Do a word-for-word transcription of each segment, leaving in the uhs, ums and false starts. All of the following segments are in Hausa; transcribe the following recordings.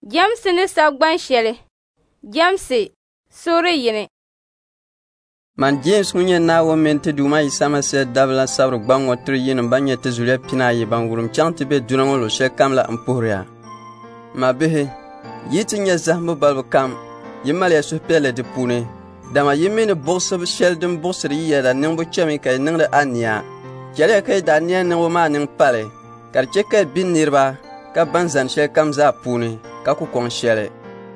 Jamsi ni sagban sheli. Jamsi suri yini. Man James ŋun na wo men te duma isama se dabla sabru gbango tri yin banye te zulia pina yi ban wurum chanti be dunango lo she kamla ampuria ma behe yiti nya zahmu balbu kam yimal ya so pele de pune dama yimi ne bosso shel dum bosso yi ya da ning bu chemi kay ning da ania jale kay da nia ning wo ma ning pale kar che kay bin nirba ka banzan shel kam za pune ka ku kon shele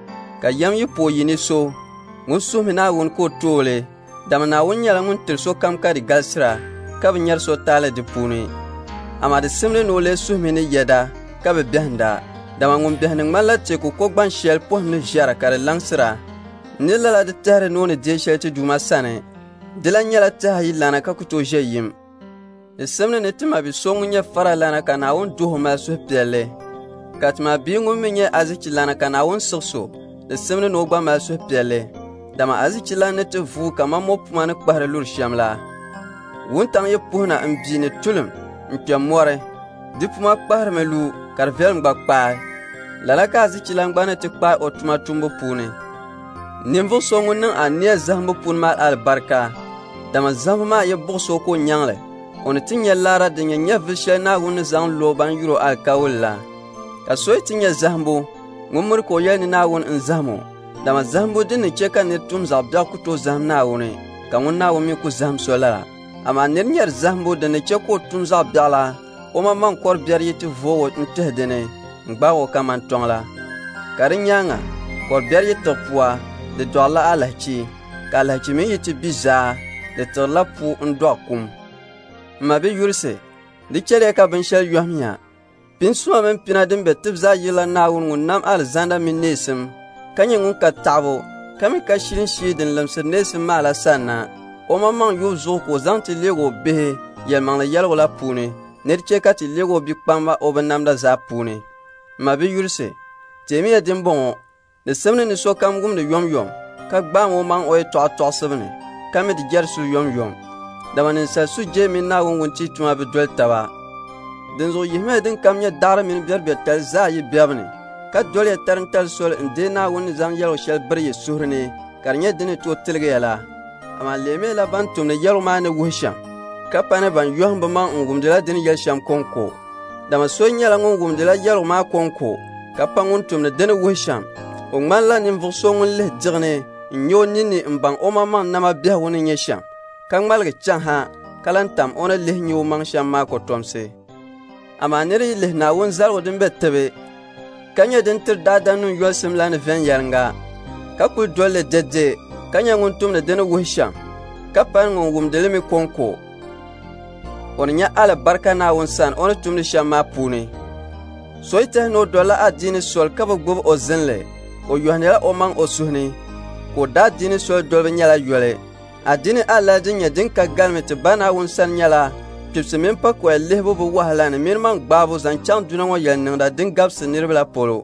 ka yam yi po yini so ngun so mina won ko tole dama na wun nyala ngun tir so kam ka di galsira ka bi nyar so tale di puni ama di simle no le suhmi ni yeda ka bi behanda dama ngun behni ngmala te ku ko gban shel po ni jara ka langsira ni lala di tahre no ni de shel ti duma sane dila nyala ta yi lana ka ku to je yim di simle ni tima bi so ngunya fara lana ka na wun duhu ma so pele ka tima bi ngun mi nye aziki lana ka na wun sokso di simle no gba ma so pele dama azikila ne te vu kama mopuma ne kpahre lur shamla wuntang ye puhna mbi ne tulum mpiam more dipuma kpahre me lu karvel ngba kpa lala ka azikila ngba ne te kpa otuma tumbo pune nimvo songu nan ania zambo pun mal albarka dama zambo ma ye boso ko nyangle on tinya lara de nya vishe na won zan loban yuro alkawla ka soy tinya zambo ngumur ko yel ni na won nzamo dama zambo din ke ka ne tum za bya ku to zam na woni ka ngun na wo mi ku zam sola ama ne nyer zambo din ke ko tum za bya la o ma man kor biar yiti vo wo nte dene ngba wo ka man tongla karinyanga kor biar yiti puwa de dola alachi ka alachi mi yiti biza de to la pu ndo kum ma be yurse di kele ka bin shel yahmiya bin suwa men pinadin be tibza yila na won nam al zanda min nesim kanye ngun ka tabo kami ka shirin shidin lamsir nesi mala sanna o mamang yu zo ko zanti lego be yel mang la yel wala pune ner che ka ti lego bi kpamba o banamda za pune ma bi yurse temi ya dimbon de semne ni so kam gum de yom yom ka gba mo mang o to to sebne kami di gersu yom yom daman sa su je min na won ti tuma bi dol tawa den zo yime den kam nya dar min ber be tel za yi bebne ka dole tarantal sol ndena woni zam yelo shel bari surne karnya dine to tilga yala ama leme la bantum ne yelo ma ne wusham ka pane ban yohamba man ngum dela dine yel sham konko dama so nyala ngum dela yelo ma konko ka panguntum ne dine wusham o ngmalla nim vuso ngun le dirne nyo nini mbang o mama nama bia woni nyesham ka ngmalga chan ha kalantam ona le nyo mang sham ma ko tomse ama neri le na won zalwo dimbe tebe kanya den tir dadanu yosim lan ven yarnga ka ku dole dedde kanya nguntum ne den wusham ka pan ngum delemi konko onya ala barka na won san on tumni shama pune soite no dola adini sol ka bogo o zenle o yohanela o man o suhni ko da dini sol dolbe nyala yole adini ala dinya din ka galmete bana won san nyala tipsemen pa ko lehbo bo wahala ne mirman gbabo zan chang dunango yel ningda din gabse nirbla polo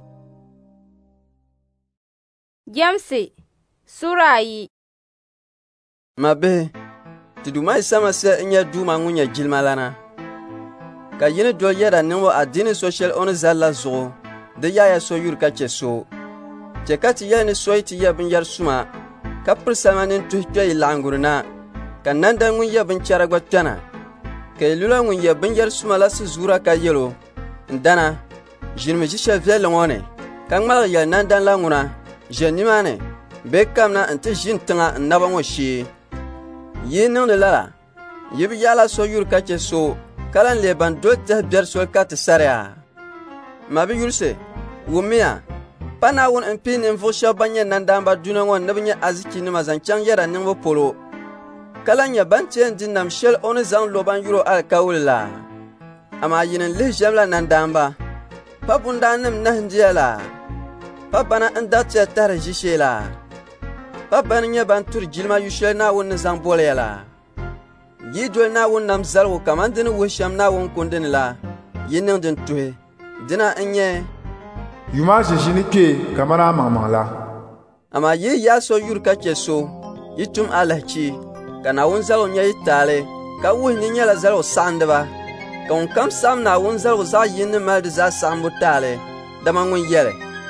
Jamsi sura yi mabe tiduma isama se nya duma ngunya jilmalana ka yene do yeda ningwo adini social on zalla zo de yaya so yur ka cheso chekati yene soiti yabin yar suma ka persamanin tuhje ilangurna kananda ngun yabin charagwa tana kay lula ngun ya banjar sumala su zura ka yelo ndana jinme jisha vele ngone kangmal ya nandan la nguna jenimane bekamna ante jin tanga naba ngoshi yinin de lala yibi yala so yur ka che so kalan le ban do ta ber so ka ta saria mabi yurse wumia pana won en pin en fo shabanye nandamba dunango nabinya aziki ni mazanchang yara nimbo polo kalanya bantien dinam shel on zan loban yuro alkawla ama yinin le jamla nandamba papunda nim nahndiala papana andatya tar jishela papana nya bantur jilma yushel na won zan bolela yidol na won nam zalwo kamandin wusham na won kundin la yinin din tuhe dina anye yuma jijinike kamara mamala ama ye yaso yurka keso yitum alachi kana won zalo nya itale ka wuhni nya la zalo sandba ka on kam sam na won zalo za yin mal za sambu tale dama ngun yele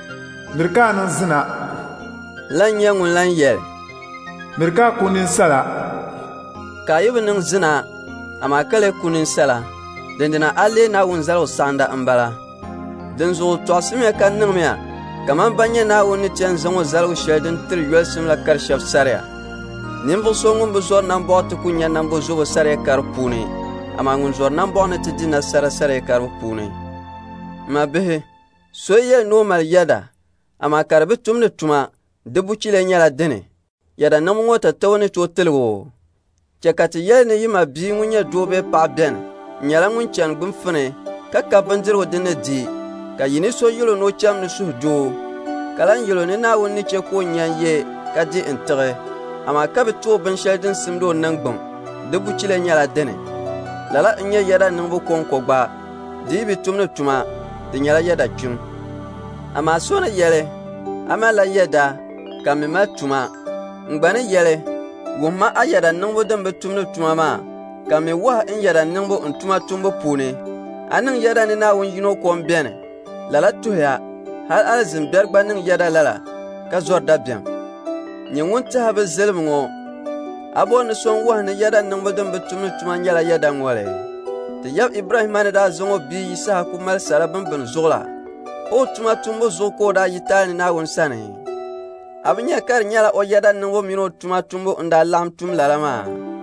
Mirka nan zina. Lan yangun lan yel. Mirka kunin sala. Ka yibi nin zina ama kale kunin sala. Dindina alle na wun zalo sanda ambala. Din zuɣu tɔɣisimi ka niŋmi ya kaman ban nyɛ Naawuni ni chen zaŋ o zaligu shɛli din tiri yɔlisim la kari shɛba sariya. Ninvuɣu so ŋun bi zɔri nambɔɣu ti ku nya nambo zobo sariya kari puuni amaa ŋun zɔri nambɔɣu ni ti di nasara sariya kari puuni. Ma bihi so yɛli ni o mali yɛda amaa ka di bi tum ni tuma di buchile nyɛla dini yɛda niŋmi ŋɔ tatawu ni tooi tiligi o. Chɛ ka ti yɛli ni yi ma bia ŋun nyɛ doo bee paɣa bɛni nyɛla ŋun chani gbinfini ka ka bindirigu din ni di ka yini so yɛlo ni o cham ni suhu doo ka lan yɛlo ni Naawuni ni chɛ ka o nyan ye ka di n tigi amaa ka bi tooi binshɛli din simdi o niŋgbuŋ di buchile nyɛla dini. Lala n nyɛ yɛda niŋbu kɔŋko gba di yi bi tum ni tuma di nyɛla yɛda kpim. Amaa so ni yɛli a mali la yɛda ka mi mali tuma n gba ni yɛli wuhima a yɛda niŋbu din bi tum ni tuma maa ka mi wahi n yɛda niŋbu n tuma tumbu puuni a niŋ yɛda ni Naawuni yino kom bɛni lala tuhiya hal alizim bɛri gba niŋ yɛda lala ka zɔri dabiɛm. Nyɛ ŋun tihi bi zilimi ŋɔ a bo ni so n wahi ni yɛda niŋbu din bi tum ni tuma nyɛla yɛda ŋɔli. Ti yɛb Ibrahima ni daa zaŋ o bia Yisaaka ku mali sala bimbini zuɣu la o tuma tumbu zuɣu ka o daa yi taali ni Naawuni sani. A bi nyɛ ka di nyɛla o yɛda niŋbu mini o tuma tumbu n daa laɣim tum lala maa.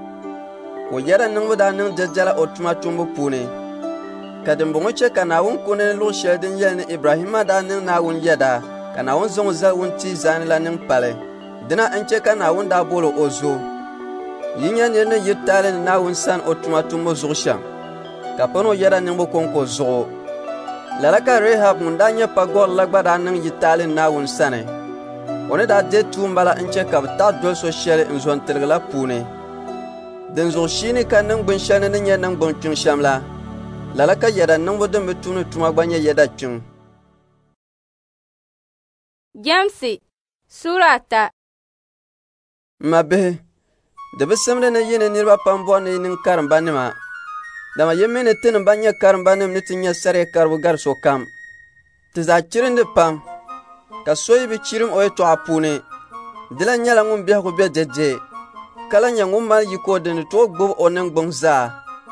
O yɛda niŋbu daa niŋ jɛjɛla o tuma tumbu puuni ka dimbɔŋɔ chɛ ka Naawuni kuni ni luɣu shɛli din yɛli ni Ibrahima daa niŋ Naawuni yɛda ka Naawuni zaŋ o zali wuntia zaani la niŋ pali dina n chɛ ka Naawuni daa boli o zo. Yi nyɛ nira ni yiri taali ni Naawuni sani o tuma tumbu zuɣu shɛm ka pani o yɛda niŋbu kɔŋko zuɣu. Lala ka Rahab ŋun daa nyɛ pagɔri la gba daa niŋ yiri taali ni Naawuni sani. O ni daa deei tuum bala n chɛ ka bi taɣi doli so shɛli n zɔn tiligi la puuni. Din zuɣu shiini ka niŋgbun shɛli ni ni nyɛ niŋgbun kpiŋ shɛm la lala ka yɛda niŋbu din bi tum ni tuma gba nyɛ yɛda kpiŋ. Jamsi Sura ata. Ma bihi di bi simdi ni yi ni niriba pam bɔri ni niŋ karimba nima dama yi mini ti ni ba nyɛ karimba nim ni ti nyɛ sariya karibu gari so kam. Ti zaa chirindi pam ka so yi bi chirim o yɛltɔɣa puuni di la nyɛla ŋun biɛhigu be dɛdɛ ka la nyɛ ŋun mali yiko din ni tooi gbubi o niŋgbuŋ zaa.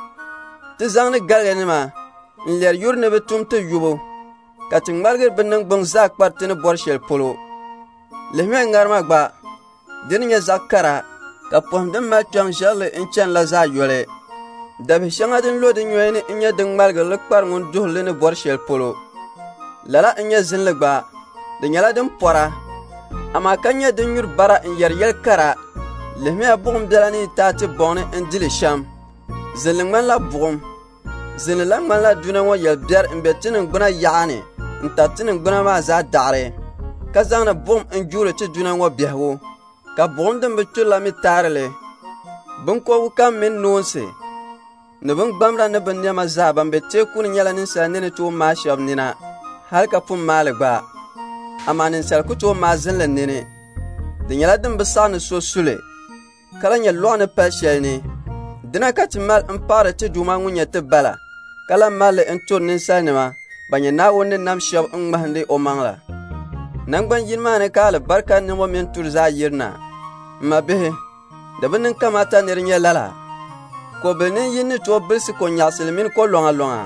Ti zaŋni galiga nima n lɛri yuri ni bi tum ti yubu ka ti ŋmarigiri bi niŋgbuŋ zaa kpari ti ni bɔri shɛli polo. Lihimi ŋarima gba di ni nyɛ zaɣ kara ka pohim din mali kpɛŋ ʒɛrili n chani la zaa yɔli. Dabihi shɛŋa din lo di nyɔi ni n nyɛ din ŋmarigiri li kpari ŋun duhuli ni bɔri shɛli polo. Lala n nyɛ zinli gba di nyɛla din pɔra amaa ka nyɛ din nyuri bara n yɛri yɛli kara. Lihimiya buɣum biɛla ni taa ti bɔŋni n dili shɛm. Zinli ŋmanila buɣum. Zinli la ŋmanila duna ŋɔ yɛli biɛri n be ti ningbuna yaɣa ni n tari ti ningbuna maa zaa daɣiri ka zaŋni buɣum n juuri ti duna ŋɔ biɛhigu ka buɣum din bi turi la mi taarili. Binkɔbigu kam mini noonsi ni bingbamda ni bin niɛma zaa ban be teeku ni nyɛla ninsala ni ni tooi maai shɛba nina hali ka pun maali gba amaa ninsala ku tooi maai zinli nini. Di nyɛla din bi saɣi ni so suli ka la nyɛ lɔɣu ni pali shɛli ni. Dina ka ti mali n paɣiri ti duuma ŋun nyɛ ti bala ka la mali n turi ninsalinima ban nyɛ Naawuni ni nam shɛba n ŋmahindi o maŋla. Nangban yini maa ni ka alibarika niŋɔ mini turi zaa yirina. Ma bihi di bi niŋ kamata ni di nyɛ lala ko bili nin yini ni tooi bilisi ko nyaɣisili mini ko lɔŋa lɔŋa.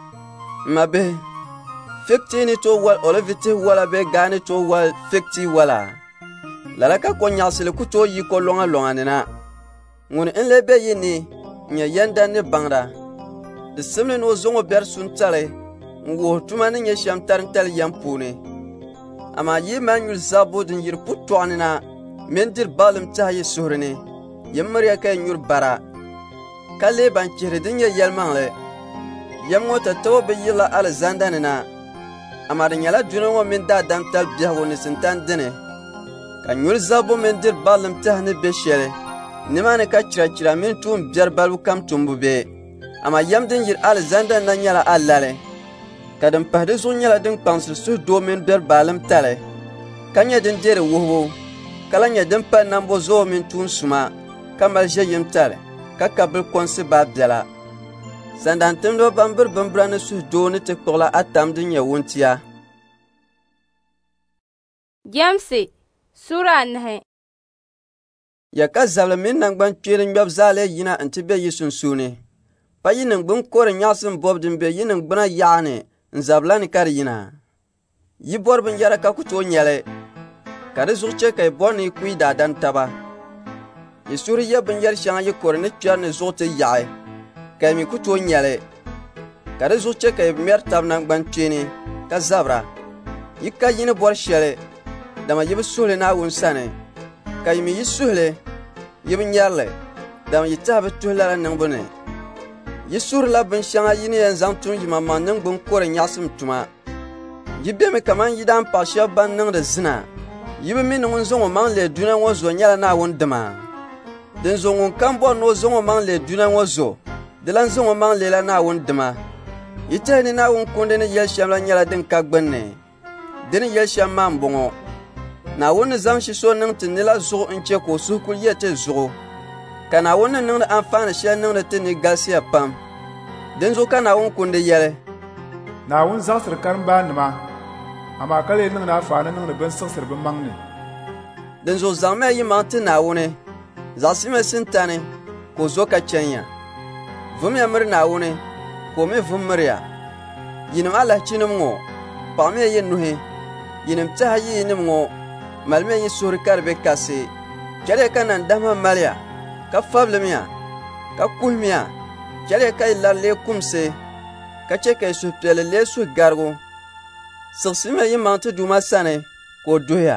Ma bihi fig tii ni tooi wali olivi tihi wala bee gaa ni tooi wali fig tii wala. Lala ka ko nyaɣisili ku tooi yi ko lɔŋa lɔŋa ni na. Ŋuni n lee be yi ni n nyɛ yɛnda ni baŋda. Di simli ni o zaŋ o bɛri suntali n wuhi tuma ni nyɛ shɛm tarintali yɛm puuni. Amaa yi mali nyuli zabbu din yiri putɔɣu ni na mini diri baɣalim tɛha yi suhuri ni yi miriya ka yi nyuri bara ka lee ban chihiri din nyɛ yɛlimaŋli. Yɛm ŋɔ tatawu bi yirila alizanda ni na amaa di nyɛla duna ŋɔ mini daadam tali biɛhigu ni sintan dini ka nyuli zabbu mini diri baɣalim tɛha ni be shɛli nimaani ka chira chira mini tuum biɛri balibu kam tumbu be. Amaa yɛm din yiri alizanda na nyɛla alali ka din pahi di zuɣu nyɛla din kpaŋsiri suhu doo mini biɛri baalim tali ka nyɛ din deeri wuhubu ka la nyɛ din pali nambo zoo mini tuun suma ka mali ʒe yim tali ka ka bil kɔnsi baa biɛla. Sandantimdiba ban biri bimbira ni suhu doo ni ti kpuɣila atam din nyɛ wuntia. Jamsi Sura anahi. Ya ka zabla min nangban kwerin ngab zale yina antibe yisun suni. Pa yinin gbun kore nyasin bob dimbe yinin gbuna yaane nzabla ni kar yina. Yi borbin yara ka kuto nyele. Kare zuche kay boni kui da dan taba. Yi suri ya bin yar shanga yi kore ni kyar ni zote yae. Kay mi kuto nyele. Kare zuche kay mer tab nangban chini ka zabra. Yi ka yini bor shele. Dama yibi suhle na wun sane. Kay mi yi suhle yibi nyarle. Dama yi tabi tuhlara nangbune. Yi sur la bin shanga yini yan zang tun yi mamma nangbun kore nyasim tuma. Yi bemi kaman yi dan pa shab ban nang de zina. Yibi mi nungun zongo mang le duna ngozo nyala na wun dama. Den zongo kambo no zongo mang le duna ngozo. Dilan zongo mang le la na wun dama. Yi tahini na wun kunde ni yel shamla nyala din kagbenne. Dini yel sham man bongo. Na wun zam shi so nang ti nila zugo nche ko suhkul yete zugo. Ka na wun nang da anfana shi nang da tini galsiya pam. Den zo ka na wun kunde yele. Na wun zaksir karamba nima. Ama kale nang na afana nang da bin saksir bin mangni. Den zo zame yi mang ti na wune. Zasime sintane ko zo ka chenya. Vum ya mir na wune ko me vum mir ya. Yinim ala chinim ngo. Pa me yin nuhe. Yinim taha yi yinim ngo. Malme yi suri karbe kasi. Kere ka nan dama malya. Ka fablemiya. Ka kuhmiya. Kere ka ilar le kumse. Ka cheke yi suhpele le suh gargo. Siksime yi mang ti duma sane ko duya.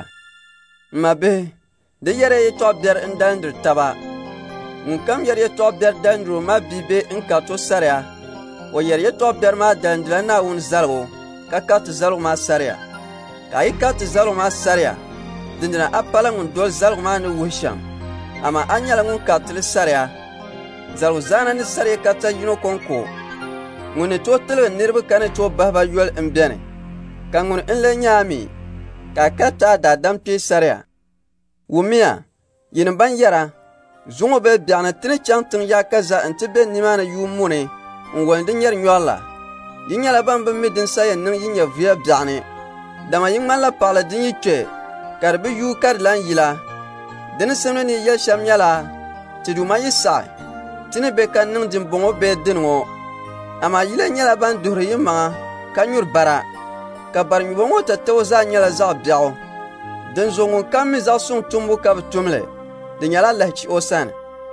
Mabe. De yere yi top der indandir taba. Nkam yere yi top der dandru ma bibe inka to sarya. O yere yi top der ma dandira na wun zalgo. Ka kat zalgo ma sarya. Ka yi kat zalgo ma sarya. Dindina apala ngun dol zalgo ma ni wusham. Ama anyala ngun katili sarya. Zalgo zana ni sarya kata yuno konko. Nguni to tilga nirbi kane to bahba yuel imbene. Ka ngun inle nyami. Ka kata da dampi sarya. Wumia, yin ban yara, zungo be biana tini chanting ya kaza antibe nimana yu mune, ngwande nyer nyola. Yin yala ban ban midin saye nung yin ya via biane. Dama yin man la pala din yi che, karbi yu karlan yila. Dini semne ni yel sham yala, tiduma yi sa, tini be kan nung din bongo be dingo. Ama yila nyala ban duhri yin maa, kanyur bara, ka bar nyubongo ta tewaza nyala za biao. Den zongon kam mi za sung tumbu ka tumle. Den yala lahchi osan.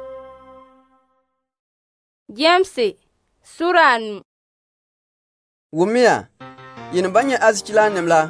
Jamsi Sura anu. Wumia, yin banya azkila nimla.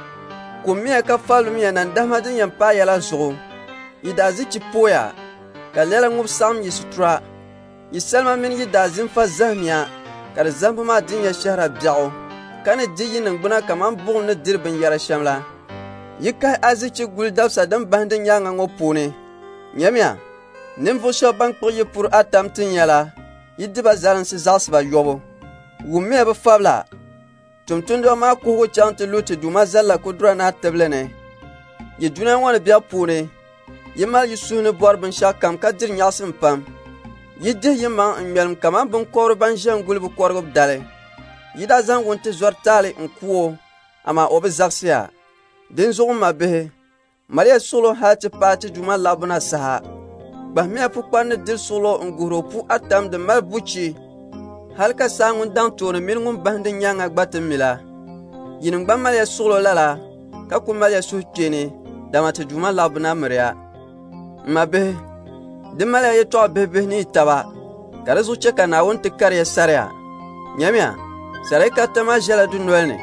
Kumia ka falumia nan dama din yan pa yala zugo. Yida zichi poya. Ka lela ngub sam yi sutra. Yi selma min yida zinfa zahmiya. Ka zampa ma din ya shahra biao. Kane di yin ngbuna kaman bugul ni dirbin yara shamla. Yika azichi gul dabsa dan bandin yanga ngopune. Nyamya, nimfo shaban kpoye pur atam tin yala. Yidiba zalan si zasba yobo. Wumia ba fabla. Tumtundo ma kuhu chanti luti duma zalla kudura na tablene. Yiduna wana biya pune. Yimal yusuni borbin shakam kadir nyasim pam. Yidih yima nmelm kaman bin korban jan gulbu korgub dale. Yida zan wunti zortali nkuo. Ama obi zaksiya. Den zogo mabe Maria solo hati pati duma labuna saha bahmia pu kwanne dil solo nguro pu atam de malbuchi halka sangun dan tone mingun bande nyanga gbatin mila yin gba Maria solo lala ka ku Maria su kene damata duma labuna Maria mabe de Maria ye to bebe ni taba kare zu cheka na won tikare sarya nyamia sare ka tama jela du noelne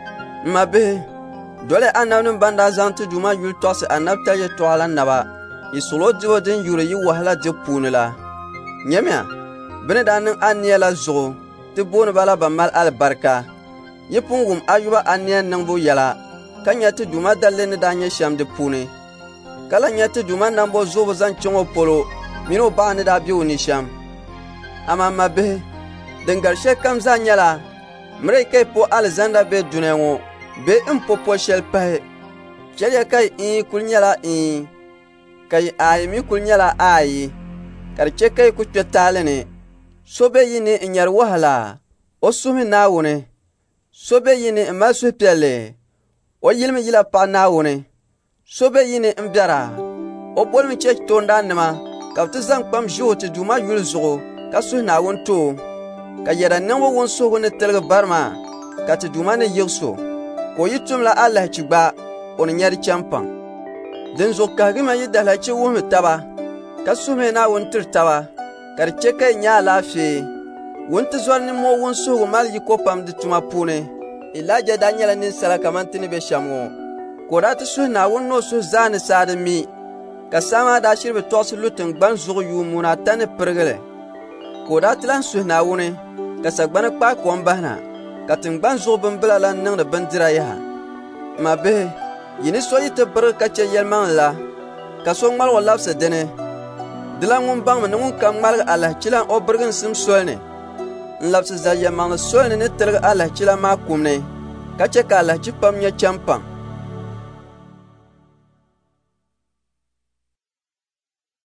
mabe dole anabnin banda zanti duma yul tosi anabta ye toala naba isolo diwo din yure yi wahala de punila nyamya bene danin aniela zugo ti boni bala ba mal albarka yipungum ayuba aniya nangbo yala kanya ti duma dalle ni danye sham de puni kala nyati duma nambo zobo zan chongo polo mino ba ni da biu ni sham ama mabe dengar shekam za nyala mre kai po alexander be dunengo be in popo shel pahe kya kai in kulnyala in kai ai mi kulnyala ai karche kai ku twetale ne sobe yini inyar wahala o sumi nawune sobe yini masu pele o yilmi yila pa nawune so be yini n biɛra o bolimi che tondanima ka bɛ ti zaŋ kpam ʒi o ti duuma yuli zuɣu ka suhi Naawuni too ka yɛda niŋbu wunsuhugu ni tiligi barima ka ti duuma ni yiɣiso ka o yi tumla alahichi gba o ni nyɛri chɛmpaŋ. Dinzuɣu kahigima yi dalahichi wuhimi taba ka suhimi Naawuni tiri taba ka di che ka yi nya alaafee. Wuntizɔri nimmoʼ wunsuhugu mali yi ko pam di tuma puuni. Ilaija daa nyɛla ninsala kamani ti ni be shɛm ŋɔ ka o daa ti suhi Naawuni ni o suhi zaa ni saa di mi ka saa maa daa shiri bi tɔɣisi lu tingbani zuɣu yuumuna ata ni pirigili ka o daa ti lan suhi Naawuni ka sagbana kpaai kom bahina ka tingbani zuɣu bimbila lan niŋdi bindira yaha. Ma bihi yi ni so yi ti birigi ka che yɛlimaŋli la ka so ŋmaligi o labisi dini di la ŋun baŋmi ni ŋun kam ŋmaligi alahichila o birigi n sim soli ni n labisi za yɛlimaŋli soli ni ni tiligi alahichila maa kumni ka che ka alahichi pam nyɛ chɛmpaŋ.